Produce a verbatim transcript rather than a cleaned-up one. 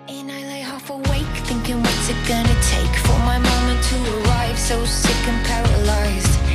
And I lay half awake, thinking what's it gonna take for my moment to arrive, so sick and paralyzed.